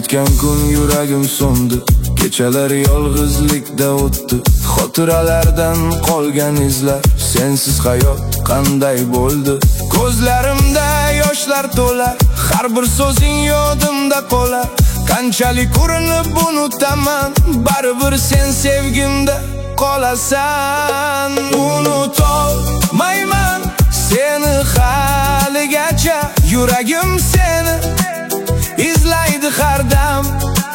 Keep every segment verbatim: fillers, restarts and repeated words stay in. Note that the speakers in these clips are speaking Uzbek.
O'tgan kun yuragim so'ndi, kechalar yolg'izlikda o'tdi. Xotiralardan qolgan izlar, sensiz hayot qanday bo'ldi? Ko'zlarimda yoshlar to'lar, har bir so'zing yodimda qolar. Qanchalik urinib unutaman, baribir sen sevgimda qolasan. Unutolmayman seni haligacha, yuragim seni izlaydi har dam.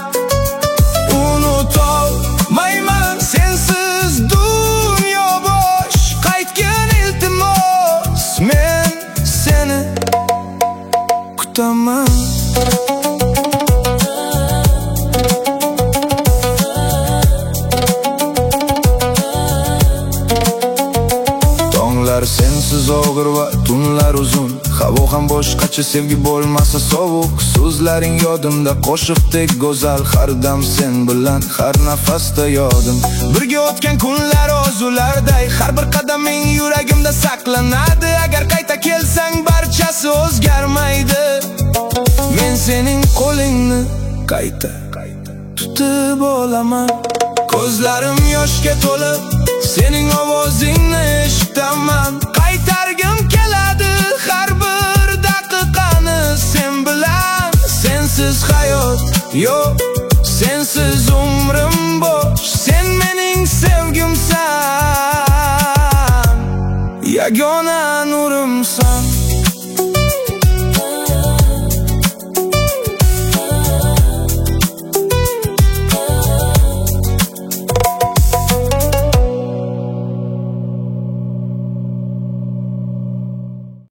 Unutolmayman sensiz dunyo bosh, qaytgin iltimos, men seni kutaman. Sensiz og'ir va tunlar uzun, havo ham boshqacha, sevgi bo'lmasa sovuq. So'zlaring yodimda qo'shiqdek go'zal, har dam sen bilan, har nafasda yodim. Birga o'tgan kunlar orzularday, har bir qadaming yuragimda saqlanadi. Agar qayta kelsang barchasi o'zgarmaydi. Men sening qo'lingni qayta tutib olaman. Ko'zlarim yoshga to'lib, sening ovozingni eshitaman. Qaytargim keladi har bir daqiqani sen bilan. Sensiz hayot yo'q, sensiz umrim bo'sh. Sen mening sevgimsan, yagona nurimsan.